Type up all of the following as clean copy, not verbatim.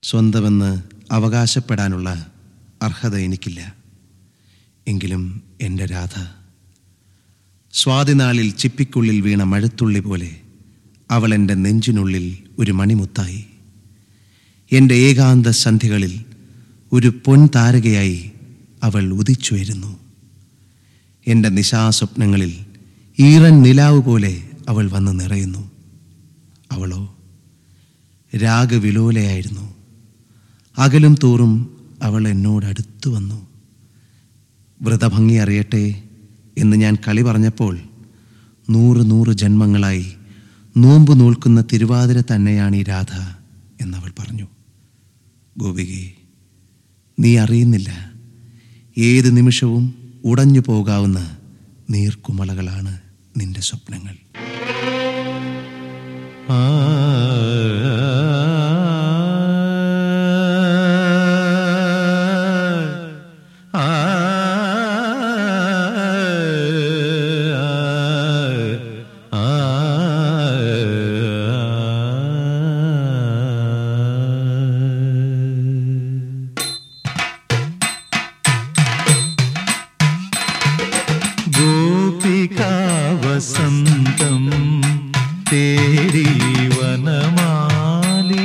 സ്വന്തമെന്ന് അവകാശപ്പെടാനുള്ള അർഹത എനിക്കില്ല. എങ്കിലും എൻ്റെ രാധ സ്വാതിനാളിൽ ചിപ്പിക്കുള്ളിൽ വീണ മഴത്തുള്ളി പോലെ അവൾ എൻ്റെ നെഞ്ചിനുള്ളിൽ ഒരു മണിമുത്തായി. എൻ്റെ ഏകാന്ത സന്ധ്യകളിൽ ഒരു പൊൻതാരകയായി അവൾ ഉദിച്ചുയരുന്നു. എൻ്റെ നിശാസ്വപ്നങ്ങളിൽ ഈറൻ നിലാവ് പോലെ അവൾ വന്ന് നിറയുന്നു. അവളോ രാഗവിലോലയായിരുന്നു. അകലും തോറും അവൾ എന്നോടടുത്തു വന്നു. വ്രതഭംഗി അറിയട്ടെ എന്ന് ഞാൻ കളി പറഞ്ഞപ്പോൾ 100 ജന്മങ്ങളായി നോമ്പ് നോൽക്കുന്ന തിരുവാതിര തന്നെയാണ് ഈ രാധ എന്നവൾ പറഞ്ഞു. ഗോപികേ, നീ അറിയുന്നില്ല, ഏത് നിമിഷവും ഉടഞ്ഞു പോകാവുന്ന നീർക്കുമളകളാണ് നിന്റെ സ്വപ്നങ്ങൾ. വസന്തം തേരി വനമാലി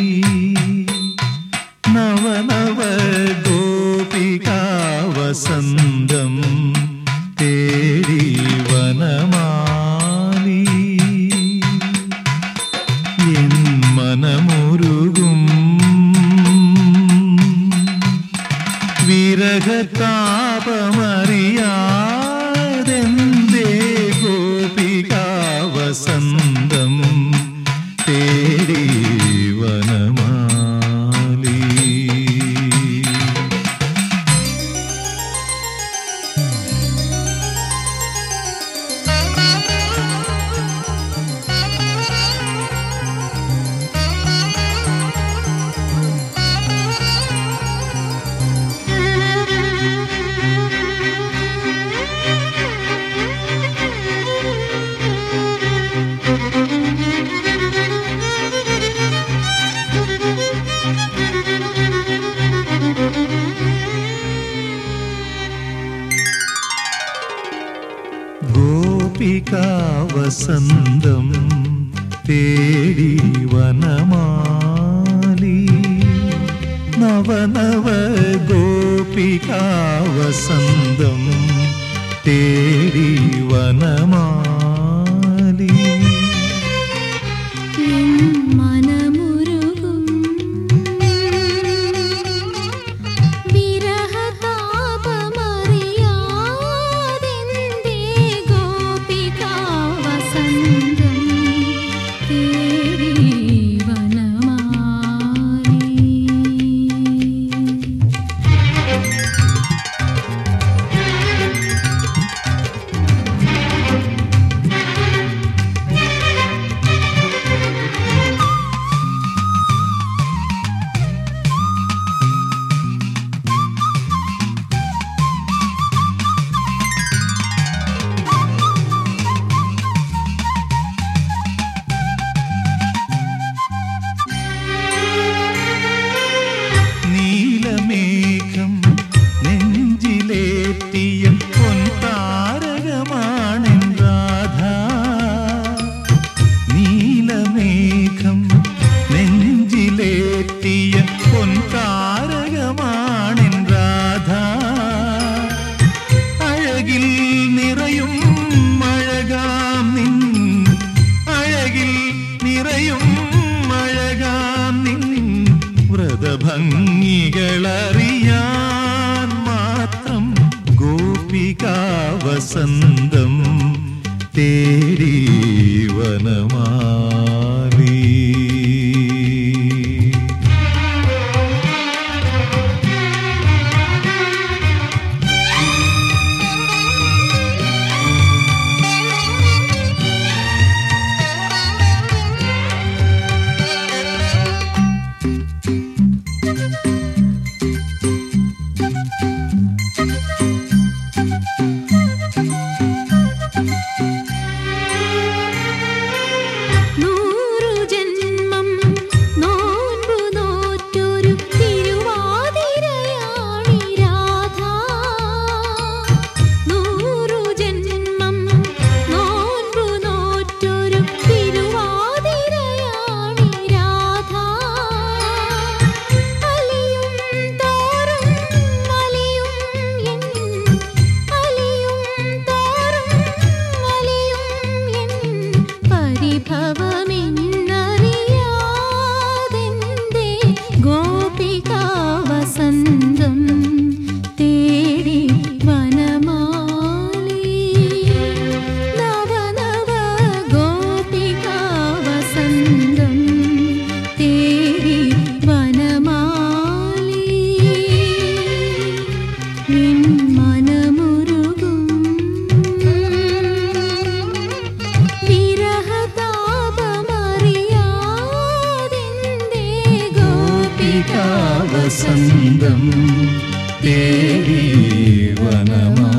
നവനവ ഗോപികാ വസന്തം തേരി വനമാലി എൻ മനമുരുകും വിരഹതാപമറിയാതെന്തേ വസന്തം തേടി വനമാലി. ഗോപികാ വസന്തം തേടി വനമാലി നവനവ ഗോപികാ വസന്തം തേടി വനമാലി നീലമേഘം നെഞ്ചിലേറ്റിയ പൊൻതാരകമാണെൻ രാധ. നീലമേഘം നെഞ്ചിലേറ്റിയ പൊൻതാരകമാണെൻ രാധ. അഴകിൽ നിറയും അഴകാം നിൻ, അഴകിൽ നിറയും അഴകാം നിൻ വ്രതഭംഗികളറിയാൻ മാത്രം ഗോപികാ വസന്തം തേടി വനമാലി. വസന്തം തേടി വനമാ